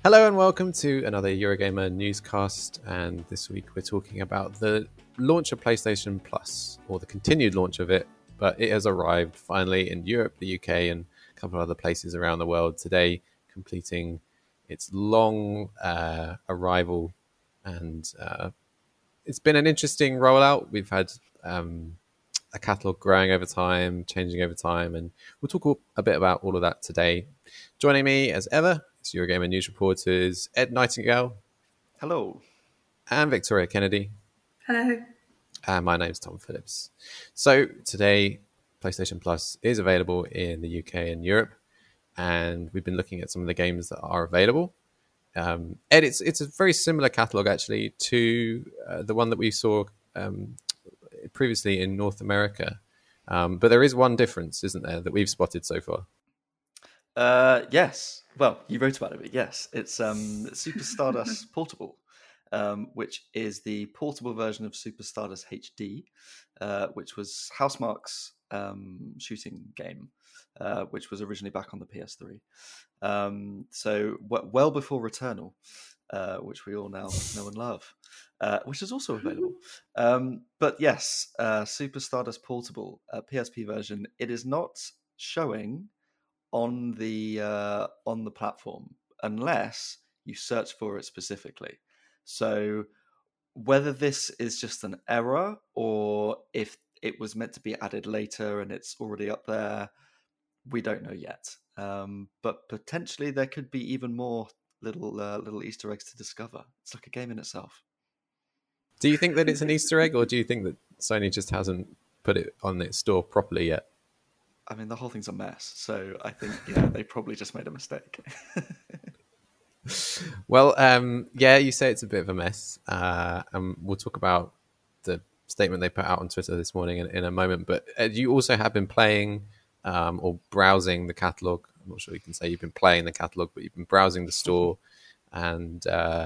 Hello and welcome to another Eurogamer newscast. And this week we're talking about the launch of PlayStation Plus, or the continued launch of it. But it has arrived finally in Europe, the UK, and a couple of other places around the world today, completing its long arrival. And it's been an interesting rollout. We've had a catalogue growing over time, changing over time, and we'll talk a bit about all of that today. Joining me, as ever, is Eurogamer news reporters Ed Nightingale Hello. and Victoria Kennedy. Hello. And my name's Tom Phillips. So today, PlayStation Plus is available in the UK and Europe, and we've been looking at some of the games that are available. Ed, it's a very similar catalogue actually to the one that we saw previously in North America. But there is one difference, isn't there, that we've spotted so far? Yes. Well, you wrote about it, but yes. It's Super Stardust Portable, which is the portable version of Super Stardust HD, which was Housemarque's shooting game, which was originally back on the PS3. So well before Returnal, which we all now know and love, which is also available. But yes, Super Stardust Portable, PSP version, it is not showing on the platform unless you search for it specifically. So whether this is just an error or if it was meant to be added later and it's already up there, we don't know yet. But potentially there could be even more little Easter eggs to discover. It's like a game in itself. Do you think that it's an Easter egg, or do you think that Sony just hasn't put it on its store properly yet? I mean, the whole thing's a mess, so I think they probably just made a mistake. Well, you say it's a bit of a mess, and we'll talk about the statement they put out on Twitter this morning in a moment. But you also have been playing or browsing the catalogue. I'm not sure you can say you've been playing the catalogue, but you've been browsing the store, and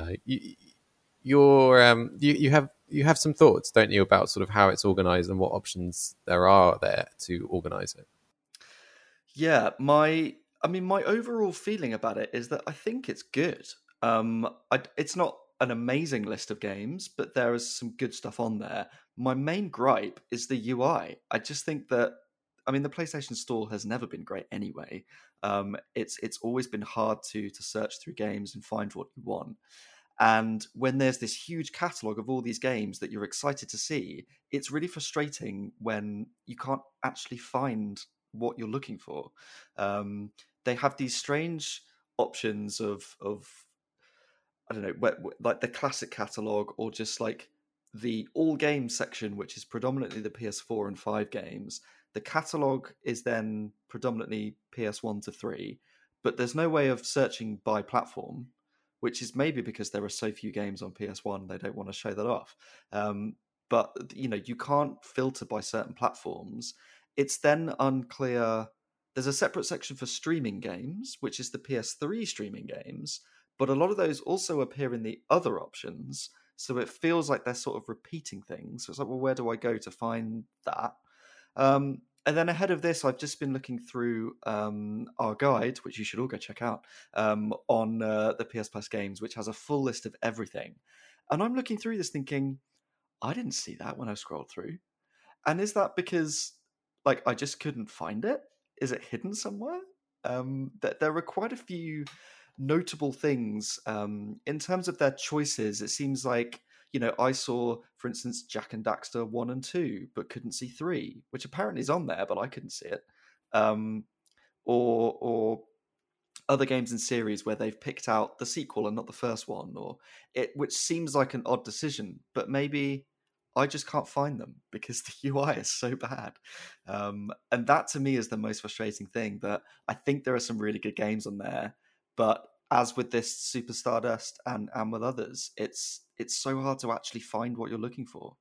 you have some thoughts, don't you, about sort of how it's organised and what options there are there to organise it? Yeah, my overall feeling about it is that I think it's good. It's not an amazing list of games, but there is some good stuff on there. My main gripe is the UI. I just think that, the PlayStation Store has never been great anyway. It's always been hard to search through games and find what you want. And when there's this huge catalogue of all these games that you're excited to see, it's really frustrating when you can't actually find what you're looking for. They have these strange options of I don't know, like the classic catalogue, or just like the all games section, which is predominantly the PS4 and 5 games. The catalogue is then predominantly PS1 to 3, but there's no way of searching by platform, which is maybe because there are so few games on PS1 they don't want to show that off. But you can't filter by certain platforms. It's then unclear. There's a separate section for streaming games, which is the PS3 streaming games, but a lot of those also appear in the other options. So it feels like they're sort of repeating things. So it's like, well, where do I go to find that? And then ahead of this, I've just been looking through our guide, which you should all go check out, on the PS Plus games, which has a full list of everything. And I'm looking through this thinking, I didn't see that when I scrolled through. And is that because, I just couldn't find it? Is it hidden somewhere? There are quite a few notable things in terms of their choices. It seems like, I saw, for instance, Jak and Daxter 1 and 2, but couldn't see 3, which apparently is on there, but I couldn't see it. Or other games in series where they've picked out the sequel and not the first one, which seems like an odd decision, but maybe I just can't find them because the UI is so bad. And that to me is the most frustrating thing, that I think there are some really good games on there, but as with this Super Stardust and with others, it's so hard to actually find what you're looking for.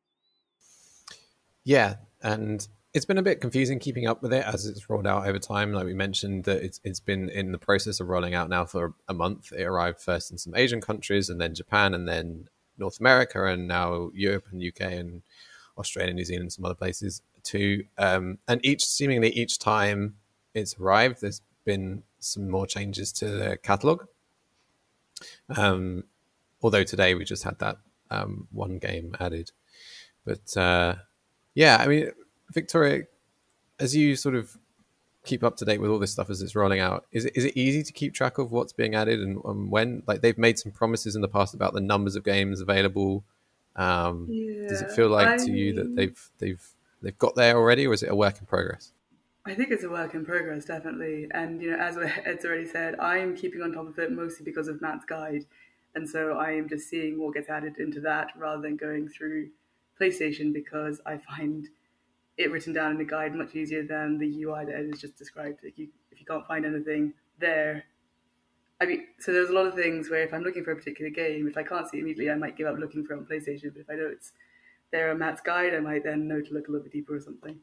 Yeah, and it's been a bit confusing keeping up with it as it's rolled out over time. Like we mentioned, that it's been in the process of rolling out now for a month. It arrived first in some Asian countries, and then Japan, and then North America, and now Europe and UK and Australia, New Zealand, and some other places too. And seemingly each time it's arrived, there's been some more changes to the catalogue. Um, although today we just had that one game added. But yeah, I mean, Victoria, as you sort of keep up to date with all this stuff as it's rolling out, is it easy to keep track of what's being added and when? Like they've made some promises in the past about the numbers of games available. Does it Yeah, feel like I to you that mean, they've got there already, or is it a work in progress? I think it's a work in progress, definitely. And as Ed's already said, I'm keeping on top of it mostly because of Matt's guide, and so I am just seeing what gets added into that rather than going through PlayStation because I find it written down in the guide much easier than the UI that Ed has just described. Like if you can't find anything there, I mean, so there's a lot of things where if I'm looking for a particular game, if I can't see it immediately, I might give up looking for it on PlayStation. But if I know it's there on Matt's guide, I might then know to look a little bit deeper or something.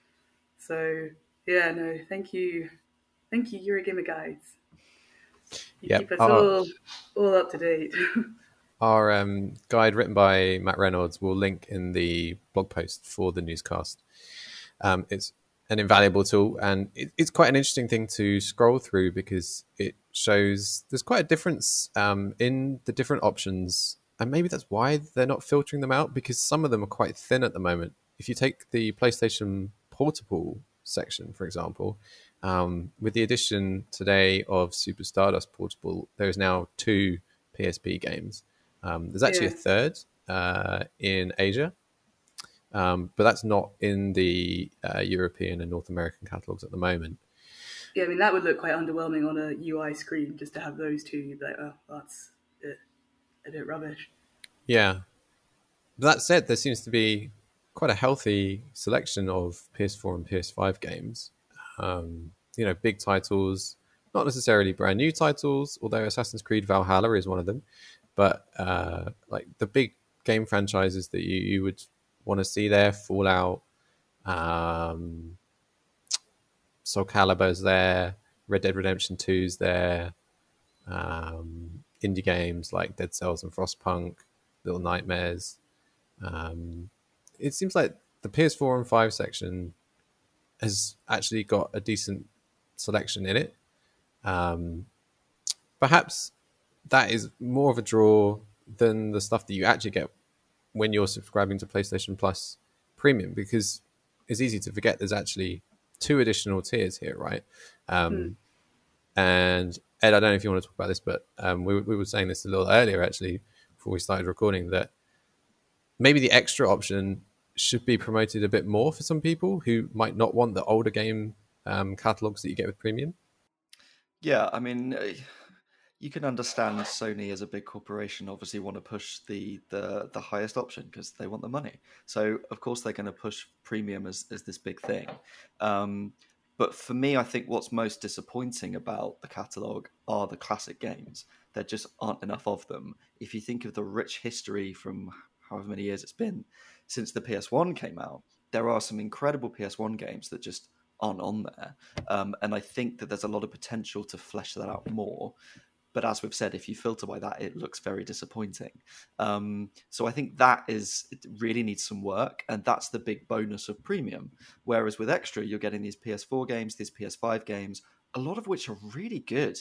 So yeah, no, thank you, Eurogamer guides. You Yep. keep us all up to date. Our guide written by Matt Reynolds will link in the blog post for the newscast. It's an invaluable tool, and it's quite an interesting thing to scroll through because it shows there's quite a difference in the different options, and maybe that's why they're not filtering them out because some of them are quite thin at the moment. If you take the PlayStation Portable section, for example, with the addition today of Super Stardust Portable, there is now 2 PSP games. There's actually a Yeah, third in Asia, but that's not in the European and North American catalogs at the moment. yeah. I mean, that would look quite underwhelming on a UI screen just to have those two. You'd be like, oh, that's a bit rubbish. Yeah. That said, there seems to be quite a healthy selection of PS4 and PS5 games. Big titles, not necessarily brand new titles, although Assassin's Creed Valhalla is one of them. But like the big game franchises that you would want to see there, Fallout, um, Soul Calibur's there, Red Dead Redemption 2's there, indie games like Dead Cells and Frostpunk, Little Nightmares. Um, it seems like the PS4 and 5 section has actually got a decent selection in it. Um, Perhaps that is more of a draw than the stuff that you actually get when you're subscribing to PlayStation Plus Premium, because it's easy to forget there's actually 2 additional tiers here, right? Hmm. And Ed, I don't know if you want to talk about this, but we were saying this a little earlier actually before we started recording that maybe the extra option should be promoted a bit more for some people who might not want the older game catalogs that you get with Premium. Yeah, I mean, you can understand Sony as a big corporation obviously want to push the highest option because they want the money. So of course they're going to push premium as this big thing. But for me, I think what's most disappointing about the catalog are the classic games. There just aren't enough of them. If you think of the rich history from however many years it's been since the PS1 came out, there are some incredible PS1 games that just aren't on there. And I think that there's a lot of potential to flesh that out more. But as we've said, if you filter by that, it looks very disappointing. So I think it really needs some work, and that's the big bonus of premium. Whereas with extra, you're getting these PS4 games, these PS5 games, a lot of which are really good.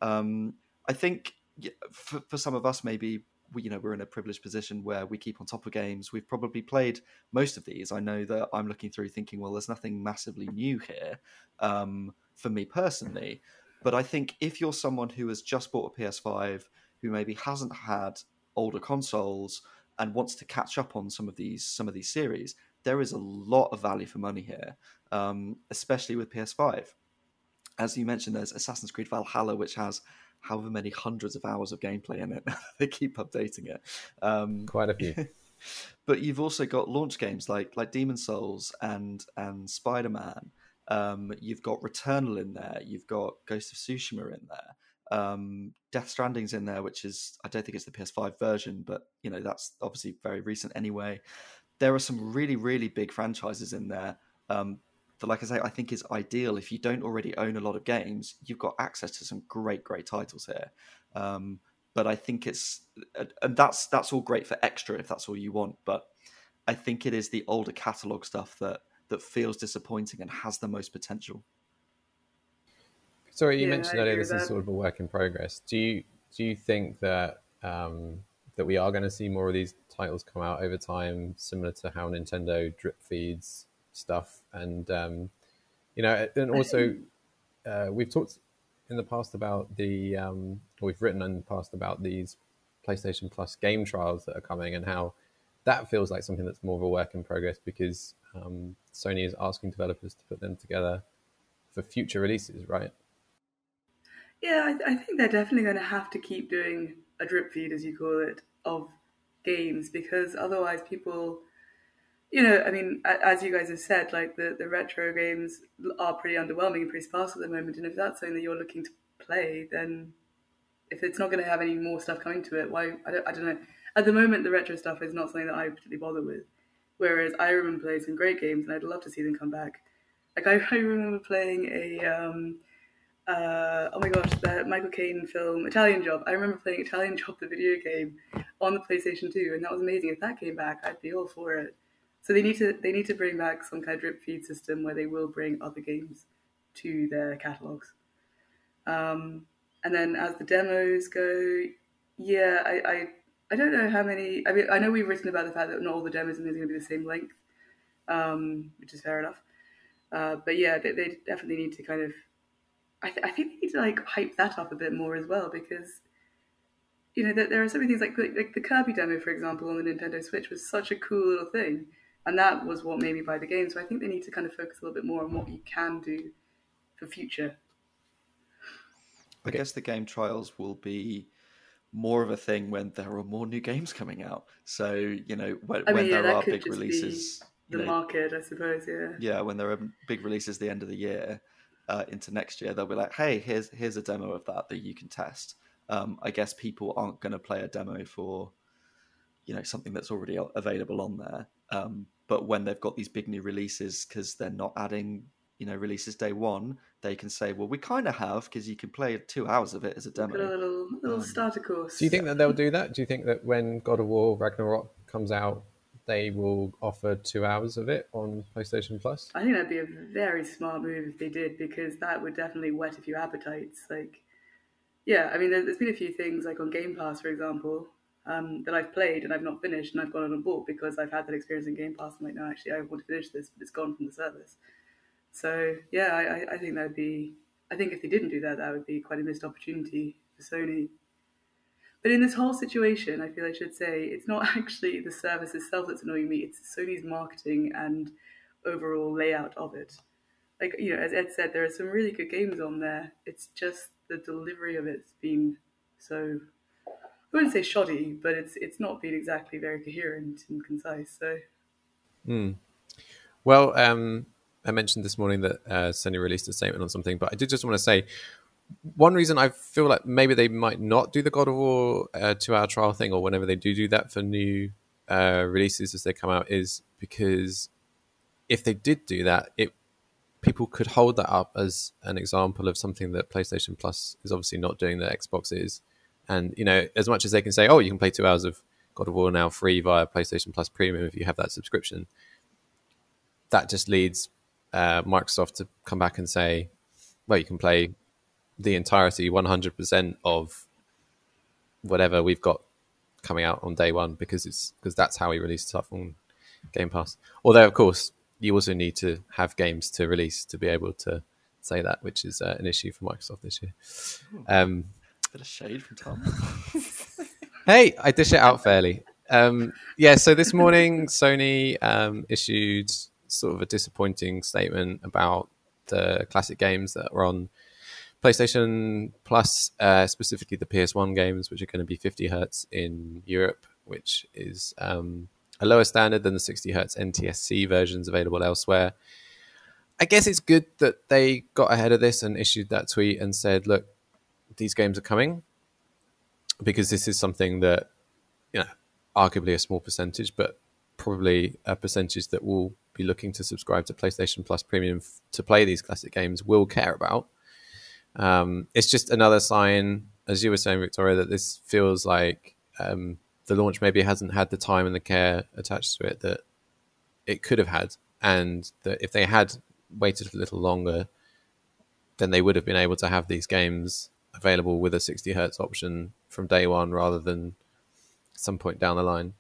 I think for some of us, maybe we're in a privileged position where we keep on top of games. We've probably played most of these. I know that I'm looking through thinking, well, there's nothing massively new here for me personally. But I think if you're someone who has just bought a PS5, who maybe hasn't had older consoles and wants to catch up on some of these series, there is a lot of value for money here, especially with PS5. As you mentioned, there's Assassin's Creed Valhalla, which has however many hundreds of hours of gameplay in it. They keep updating it. Quite a few. But you've also got launch games like Demon's Souls and Spider-Man. You've got Returnal in there. You've got Ghost of Tsushima in there. Death Stranding's in there, which is, I don't think it's the PS5 version, but that's obviously very recent anyway. There are some really, really big franchises in there. That, like I say, I think is ideal if you don't already own a lot of games. You've got access to some great, great titles here. But I think and that's all great for extra if that's all you want. But I think it is the older catalog stuff that feels disappointing and has the most potential. Sorry, you Yeah, I mentioned earlier agree with this is that. sort of a work in progress. Do do you think that that we are going to see more of these titles come out over time, similar to how Nintendo drip feeds stuff? And and also we've talked in the past about we've written in the past about these PlayStation Plus game trials that are coming, and how that feels like something that's more of a work in progress, because Sony is asking developers to put them together for future releases, right? Yeah, I think they're definitely going to have to keep doing a drip feed, as you call it, of games, because otherwise people, I mean, as you guys have said, like the retro games are pretty underwhelming and pretty sparse at the moment. And if that's something that you're looking to play, then if it's not going to have any more stuff coming to it, why? I don't know. At the moment, the retro stuff is not something that I particularly bother with. Whereas I remember playing some great games, and I'd love to see them come back. Like I remember playing oh my gosh, the Michael Caine film Italian Job. I remember playing Italian Job, the video game, on the PlayStation 2, and that was amazing. If that came back, I'd be all for it. So they need to bring back some kind of drip feed system where they will bring other games to their catalogs. And then as the demos go, yeah, I don't know how many. I mean, I know we've written about the fact that not all the demos are going to be the same length, which is fair enough. But yeah, they definitely need to kind of. I think they need to like hype that up a bit more as well, because there are so many things like the Kirby demo, for example, on the Nintendo Switch was such a cool little thing, and that was what made me buy the game. So I think they need to kind of focus a little bit more on what you can do for future. I guess the game trials will be more of a thing when there are more new games coming out. So, when there are big releases. The market, I suppose, yeah. Yeah, when there are big releases at the end of the year into next year, they'll be like, hey, here's a demo of that you can test. I guess people aren't going to play a demo for, something that's already available on there. But when they've got these big new releases, because they're not adding releases day one, they can say, well, we kind of have, because you can play 2 hours of it as a demo. Got a little starter course. Do you think that they'll do that? Do you think that when God of War Ragnarok comes out, they will offer 2 hours of it on PlayStation Plus? I think that'd be a very smart move if they did, because that would definitely whet a few appetites. Like, yeah, I mean, there's been a few things, like on Game Pass, for example, that I've played and I've not finished, and I've gone on and bought because I've had that experience in Game Pass. I'm like, no, actually, I want to finish this, but it's gone from the service. So yeah, I think that'd be. I think if they didn't do that, that would be quite a missed opportunity for Sony. But in this whole situation, I feel I should say it's not actually the service itself that's annoying me. It's Sony's marketing and overall layout of it. Like, as Ed said, there are some really good games on there. It's just the delivery of it's been so. I wouldn't say shoddy, but it's not been exactly very coherent and concise. So. Well, I mentioned this morning that Sony released a statement on something, but I did just want to say one reason I feel like maybe they might not do the God of War 2-hour trial thing, or whenever they do that for new releases as they come out, is because if they did do that, people could hold that up as an example of something that PlayStation Plus is obviously not doing that Xbox is. And, as much as they can say, oh, you can play 2 hours of God of War now free via PlayStation Plus Premium if you have that subscription, that just leads Microsoft to come back and say, well, you can play the entirety, 100% of whatever we've got coming out on day one, because that's how we release stuff on Game Pass. Although, of course, you also need to have games to release to be able to say that, which is an issue for Microsoft this year. Bit of shade from Tom. Hey, I dish it out fairly. So this morning, Sony issued sort of a disappointing statement about the classic games that are on PlayStation Plus, specifically the PS1 games, which are going to be 50 hertz in Europe, which is a lower standard than the 60 hertz NTSC versions available elsewhere. I guess it's good that they got ahead of this and issued that tweet and said, look, these games are coming, because this is something that, arguably a small percentage, but probably a percentage that will be looking to subscribe to PlayStation Plus Premium to play these classic games will care about. It's just another sign, as you were saying, Victoria, that this feels like the launch maybe hasn't had the time and the care attached to it that it could have had, and that if they had waited a little longer, then they would have been able to have these games available with a 60 hertz option from day one rather than some point down the line.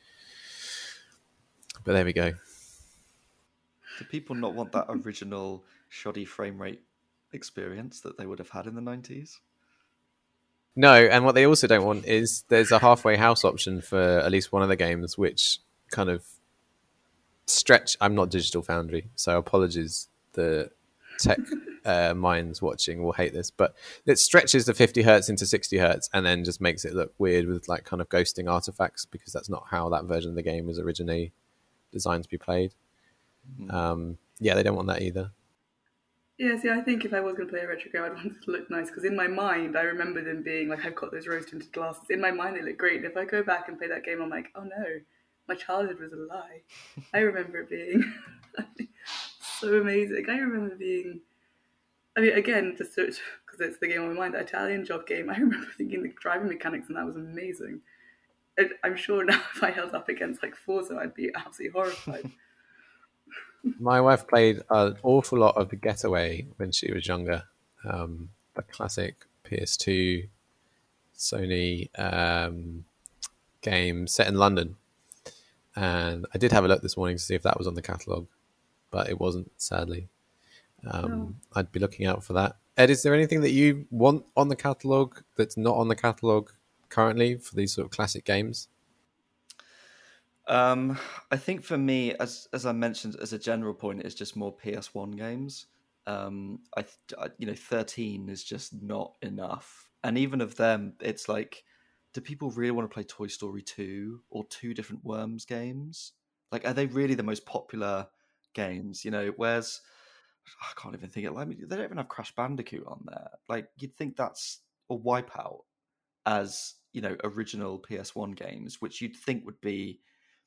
But there we go. Do people not want that original shoddy frame rate experience that they would have had in the 90s? No, and what they also don't want is there's a halfway house option for at least one of the games, which kind of stretch. I'm not Digital Foundry, so apologies. The tech minds watching will hate this, but it stretches the 50 hertz into 60 hertz and then just makes it look weird with like kind of ghosting artifacts, because that's not how that version of the game was originally designed to be played. Yeah, they don't want that either. Yeah, see, I think if I was going to play a retro game, I'd want it to look nice, because in my mind, I remember them being like, I've got those rose-tinted glasses. In my mind, they look great. And if I go back and play that game, I'm like, oh no, my childhood was a lie. I remember it being so amazing. I remember being, I mean, again, just because it's the game on my mind, the Italian Job game, I remember thinking the driving mechanics and that was amazing. I'm sure now if I held up against like Forza, I'd be absolutely horrified. My wife played an awful lot of The Getaway when she was younger. The classic PS2 Sony game set in London. And I did have a look this morning to see if that was on the catalogue, but it wasn't, sadly. No. I'd be looking out for that. Ed, is there anything that you want on the catalogue that's not on the catalogue currently for these sort of classic games? I think for me, as I mentioned, as a general point, it's just more PS1 games. 13 is just not enough, and even of them, it's like, do people really want to play Toy Story 2 or two different Worms games? Like, are they really the most popular games? Whereas I can't even think it. Like, they don't even have Crash Bandicoot on there. Like, you'd think that's or Wipeout as original PS1 games, which you'd think would be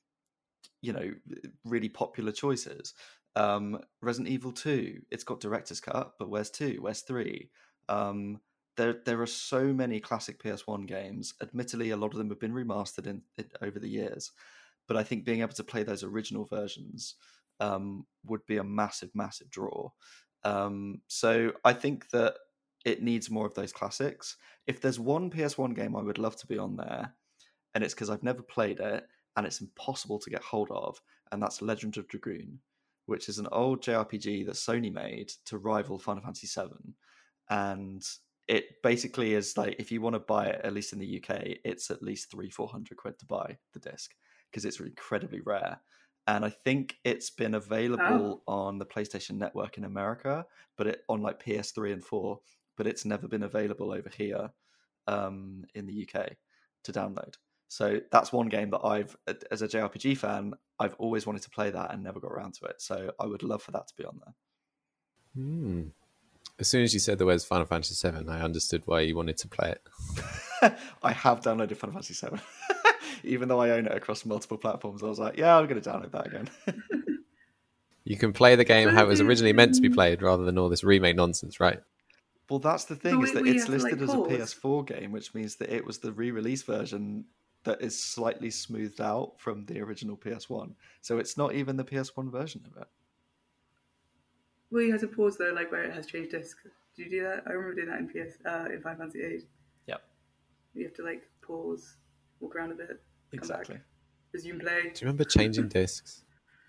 really popular choices. Resident Evil 2, it's got director's cut, but where's 2? Where's 3? There are so many classic PS1 games. Admittedly, a lot of them have been remastered in over the years, but I think being able to play those original versions would be a massive draw. So I think that it needs more of those classics. If there's one PS1 game I would love to be on there, and it's because I've never played it and it's impossible to get hold of, and that's Legend of Dragoon, which is an old JRPG that Sony made to rival Final Fantasy VII. And it basically is like, if you want to buy it, at least in the UK, it's at least £300-400 to buy the disc, because it's incredibly rare. And I think it's been available on the PlayStation Network in America, but on like PS3 and 4, but it's never been available over here in the UK to download. So that's one game that I've, as a JRPG fan, I've always wanted to play that and never got around to it. So I would love for that to be on there. As soon as you said the words Final Fantasy VII, I understood why you wanted to play it. I have downloaded Final Fantasy VII. Even though I own it across multiple platforms, I was like, yeah, I'm going to download that again. You can play the game how it was originally meant to be played rather than all this remake nonsense, right? Well, that's the thing, is that it's listed as a PS4 game, which means that it was the re-release version that is slightly smoothed out from the original PS1. So it's not even the PS1 version of it. Well, you have to pause though, like where it has changed disc. Do you do that? I remember doing that in Final Fantasy VIII. Yep. You have to like pause, walk around a bit, exactly. Back, resume play. Do you remember changing discs?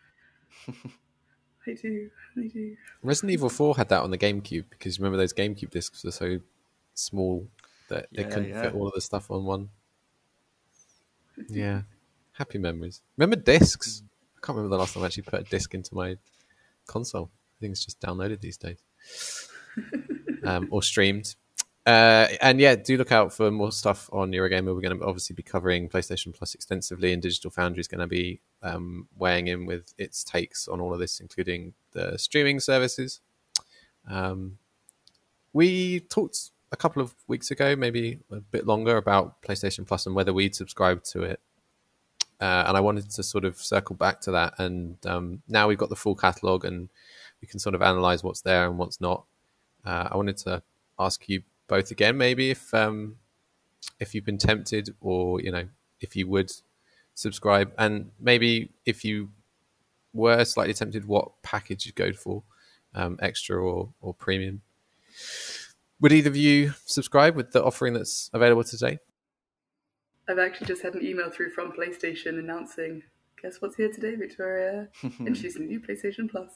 I do. Resident Evil 4 had that on the GameCube, because remember those GameCube discs were so small that they couldn't fit all of the stuff on one. Yeah, happy memories. Remember discs? I can't remember the last time I actually put a disc into my console. I think it's just downloaded these days. Or streamed. And yeah, do look out for more stuff on Eurogamer. We're going to obviously be covering PlayStation Plus extensively, and Digital Foundry is going to be weighing in with its takes on all of this, including the streaming services. We talked a couple of weeks ago, maybe a bit longer, about PlayStation Plus and whether we'd subscribe to it. And I wanted to sort of circle back to that. And now we've got the full catalogue and we can sort of analyze what's there and what's not. I wanted to ask you both again, maybe if you've been tempted, or if you would subscribe, and maybe if you were slightly tempted, what package you'd go for, extra or premium. Would either of you subscribe with the offering that's available today? I've actually just had an email through from PlayStation announcing, guess what's here today, Victoria? Introducing the new PlayStation Plus.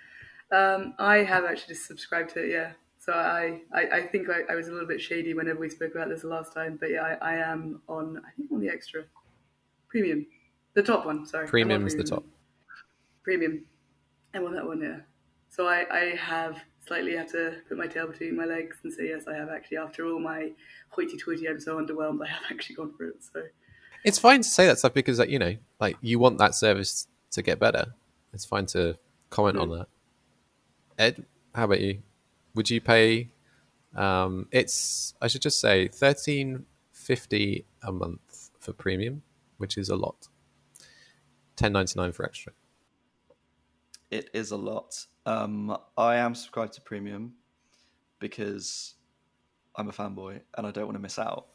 I have actually just subscribed to it, yeah. So I think I was a little bit shady whenever we spoke about this the last time, but yeah, I am on, I think on the extra premium. The top one, sorry. Premium's the top. Premium. I'm on that one, yeah. So I have slightly had to put my tail between my legs and say, yes, I have actually, after all my hoity-toity, I'm so underwhelmed, I have actually gone for it. So it's fine to say that stuff because, like, you know, like you want that service to get better. It's fine to comment on that. Ed, how about you? Would you pay? It's, I should just say, $13.50 a month for premium, which is a lot. $10.99 for extra. It is a lot. I am subscribed to premium because I'm a fanboy and I don't want to miss out.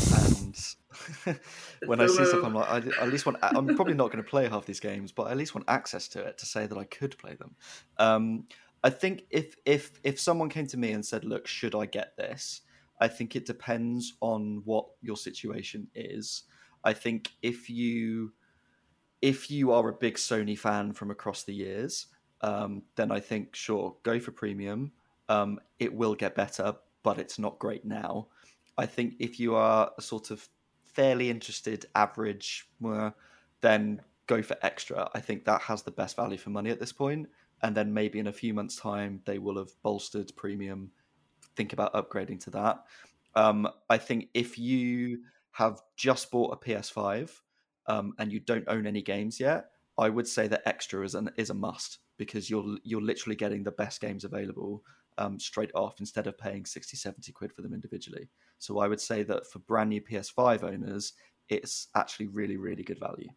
And when I see stuff, I'm like, I at least want. I'm probably not going to play half these games, but I at least want access to it to say that I could play them. I think if someone came to me and said, "Look, should I get this?" I think it depends on what your situation is. I think if you are a big Sony fan from across the years, then I think sure, go for premium. It will get better, but it's not great now. I think if you are a sort of fairly interested average, then go for extra. I think that has the best value for money at this point. And then maybe in a few months' time, they will have bolstered premium. Think about upgrading to that. I think if you have just bought a PS5 and you don't own any games yet, I would say that extra is a must because you're literally getting the best games available straight off instead of paying 60, 70 quid for them individually. So I would say that for brand new PS5 owners, it's actually really, really good value.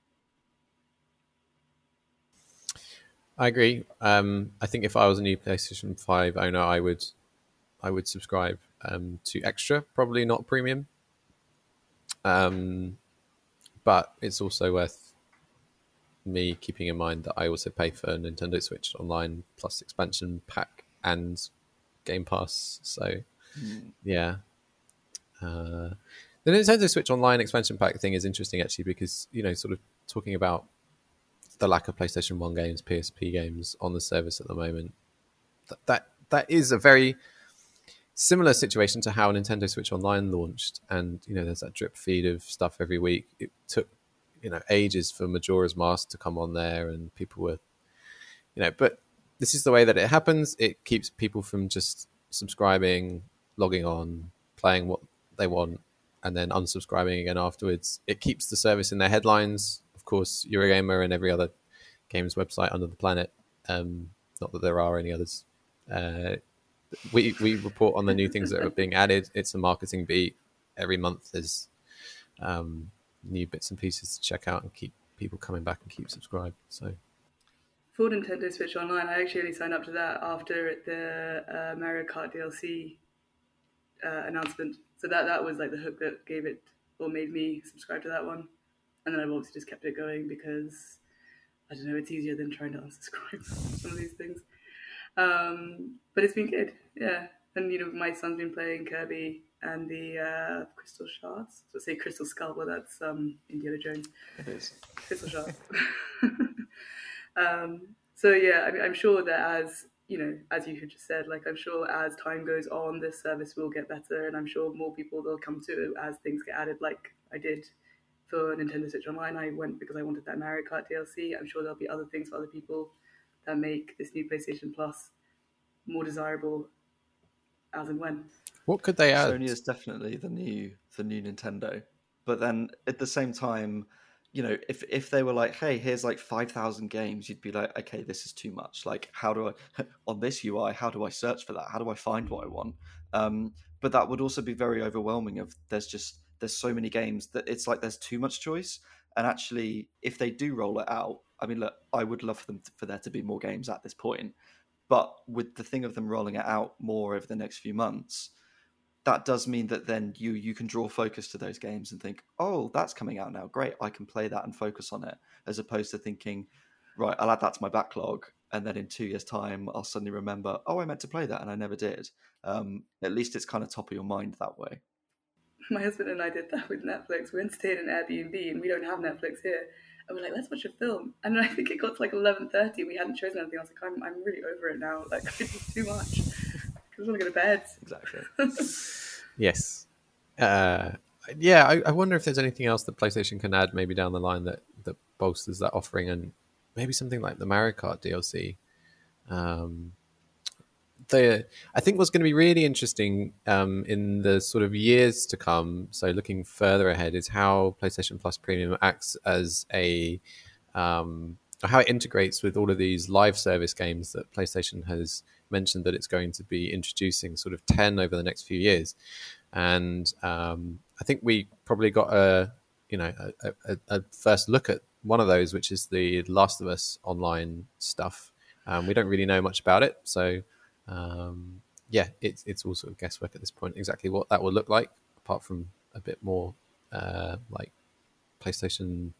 I agree. I think if I was a new PlayStation 5 owner, I would subscribe to extra, probably not premium. But it's also worth me keeping in mind that I also pay for Nintendo Switch Online plus expansion pack and Game Pass. So, yeah. The Nintendo Switch Online expansion pack thing is interesting, actually, because, you know, sort of talking about the lack of PlayStation 1 games, PSP games on the service at the moment, that is a very similar situation to how Nintendo Switch Online launched. And, you know, there's that drip feed of stuff every week. It took, you know, ages for Majora's Mask to come on there, and people were, you know, but this is the way that it happens. It keeps people from just subscribing, logging on, playing what they want, and then unsubscribing again afterwards. It keeps the service in their headlines. Of course, Eurogamer and every other games website under the planet. Not that there are any others. We report on the new things that are being added. It's a marketing beat. Every month there's new bits and pieces to check out and keep people coming back and keep subscribed. So for Nintendo Switch Online, I actually only signed up to that after the Mario Kart DLC announcement. So that was like the hook that gave it or made me subscribe to that one. And then I've obviously just kept it going because, I don't know, it's easier than trying to unsubscribe some of these things. But it's been good, yeah. And, you know, my son's been playing Kirby and the Crystal Shards. So say Crystal Skull, well, that's Indiana Jones. It is. Crystal Shards. So, yeah, I mean, I'm sure that as, you know, as you just said, like, I'm sure as time goes on, this service will get better. And I'm sure more people will come to it as things get added, like I did for Nintendo Switch Online. I went because I wanted that Mario Kart DLC. I'm sure there'll be other things for other people that make this new PlayStation Plus more desirable as and when. what could they add? Sony is definitely the new Nintendo. But then at the same time, you know, if they were like, hey, here's like 5,000 games, you'd be like, okay, this is too much. Like, how do I, on this UI, how do I search for that? How do I find what I want? But that would also be very overwhelming of there's so many games that it's like there's too much choice. And actually, if they do roll it out, I mean, look, I would love for there to be more games at this point. But with the thing of them rolling it out more over the next few months, that does mean that then you can draw focus to those games and think, oh, that's coming out now. Great, I can play that and focus on it. As opposed to thinking, right, I'll add that to my backlog and then in 2 years' time, I'll suddenly remember, oh, I meant to play that, and I never did. At least it's kind of top of your mind that way. My husband and I did that with Netflix. We went to stay in an Airbnb, and we don't have Netflix here. And we're like, let's watch a film. And then I think it got to like 11:30. We hadn't chosen anything. I was like, I'm really over it now. Like, it's too much. I just want to go to bed. Exactly. Yes. I wonder if there's anything else that PlayStation can add maybe down the line that bolsters that offering, and maybe something like the Mario Kart DLC. I think what's going to be really interesting in the sort of years to come, so looking further ahead, is how PlayStation Plus Premium acts as how it integrates with all of these live service games that PlayStation has mentioned that it's going to be introducing, sort of 10 over the next few years. And I think we probably got a first look at one of those, which is the Last of Us online stuff. We don't really know much about it, so it's all sort of guesswork at this point, exactly what that will look like, apart from a bit more like PlayStation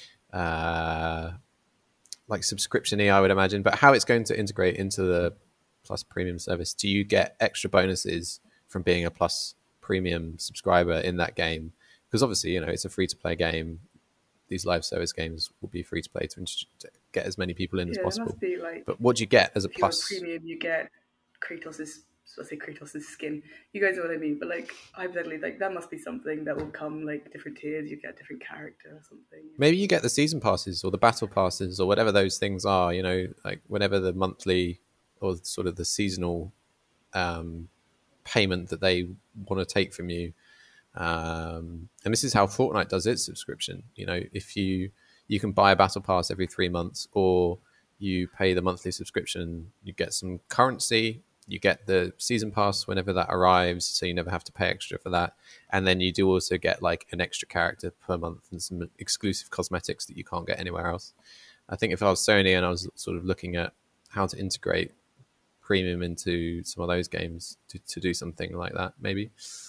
like subscription-y, I would imagine. But how it's going to integrate into the Plus Premium service, do you get extra bonuses from being a Plus Premium subscriber in that game? Because obviously, it's a free-to-play game. These live service games will be free-to-play to get as many people in as possible. Must be like, but what do you get as a if Plus? You're on Premium, you get Kratos's skin. You guys know what I mean. But like, hypothetically, like that must be something that will come like different tiers. You get a different character or something. Maybe you get the season passes or the battle passes or whatever those things are. Like whenever the monthly or sort of the seasonal payment that they want to take from you. And this is how Fortnite does its subscription. If you can buy a battle pass every 3 months, or you pay the monthly subscription, you get some currency. You get the season pass whenever that arrives, so you never have to pay extra for that. And then you do also get like an extra character per month and some exclusive cosmetics that you can't get anywhere else. I think if I was Sony and I was sort of looking at how to integrate Premium into some of those games to do something like that, maybe.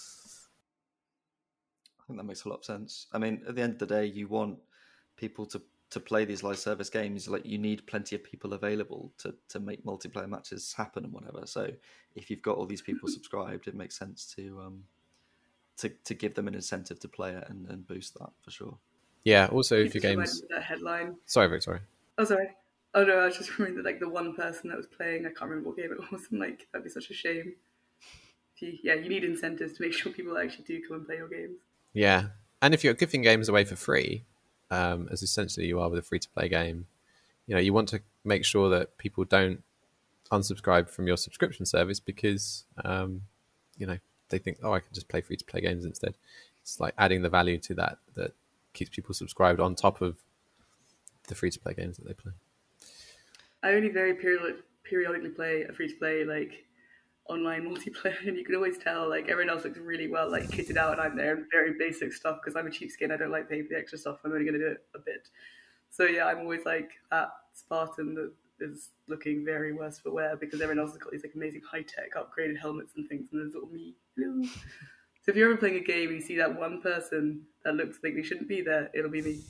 I think that makes a lot of sense. I mean, at the end of the day, you want people to play these live service games. Like, you need plenty of people available to make multiplayer matches happen and whatever. So if you've got all these people subscribed, it makes sense to give them an incentive to play it and boost that for sure. Yeah. Also, if your games, that headline. Sorry, Victoria. Oh, sorry. Oh no, I was just remembering that like the one person that was playing, I can't remember what game it was, and like that'd be such a shame. You need incentives to make sure people actually do come and play your games. Yeah, and if you're giving games away for free, as essentially you are with a free-to-play game, you want to make sure that people don't unsubscribe from your subscription service because, they think, oh, I can just play free-to-play games instead. It's like adding the value to that keeps people subscribed on top of the free-to-play games that they play. I only very periodically play a free-to-play like online multiplayer, and you can always tell like everyone else looks really well like kitted out, and I'm there in very basic stuff because I'm a cheapskate. I don't like paying for the extra stuff. I'm only going to do it a bit. So yeah, I'm always like that Spartan that is looking very worse for wear because everyone else has got these like amazing high-tech upgraded helmets and things, and there's little me. Hello. So if you're ever playing a game and you see that one person that looks like they shouldn't be there, it'll be me.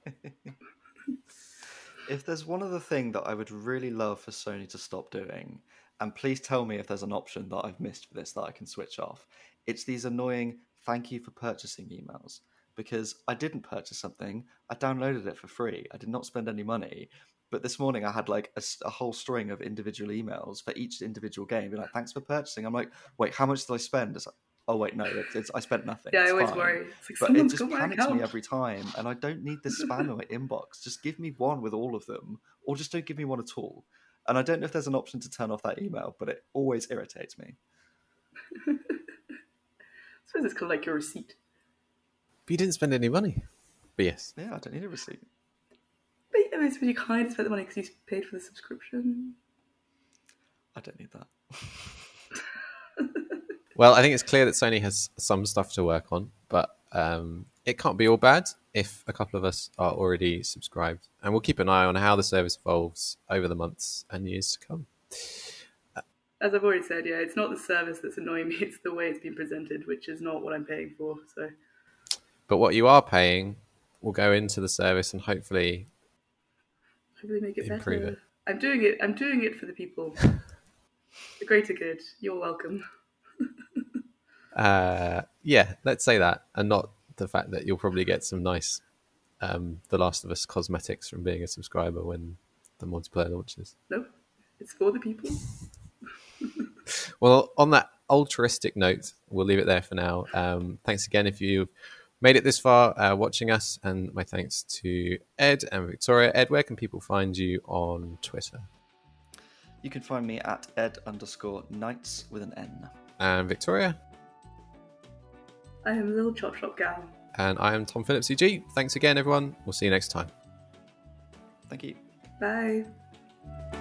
If there's one other thing that I would really love for Sony to stop doing, and please tell me if there's an option that I've missed for this that I can switch off, it's these annoying thank you for purchasing emails. Because I didn't purchase something, I downloaded it for free. I did not spend any money. But this morning I had like a whole string of individual emails for each individual game. Be like, thanks for purchasing. I'm like, wait, how much did I spend? It's like, oh wait, no, I spent nothing. Yeah, it's I always fine. worry. It's like, but it just panics me every time, and I don't need this spam in my inbox. Just give me one with all of them, or just don't give me one at all. And I don't know if there's an option to turn off that email, but it always irritates me. I suppose it's kind of like your receipt. But you didn't spend any money. But yes. Yeah, I don't need a receipt. But I mean, you kind of spent the money because you paid for the subscription. I don't need that. Well, I think it's clear that Sony has some stuff to work on, but it can't be all bad if a couple of us are already subscribed. And we'll keep an eye on how the service evolves over the months and years to come. As I've already said, yeah, it's not the service that's annoying me, it's the way it's been presented, which is not what I'm paying for. So, but what you are paying will go into the service and hopefully make it improve better. it. I'm doing it for the people. The greater good. You're welcome. Yeah, let's say that, and not the fact that you'll probably get some nice The Last of Us cosmetics from being a subscriber when the multiplayer launches. No, it's for the people. Well, on that altruistic note, we'll leave it there for now. Thanks again if you've made it this far watching us, and my thanks to Ed and Victoria. Ed, where can people find you on Twitter? You can find me at ed_knights with an N. And Victoria? I am a little chop shop gal. And I am Tom Phillips EG. Thanks again, everyone. We'll see you next time. Thank you. Bye.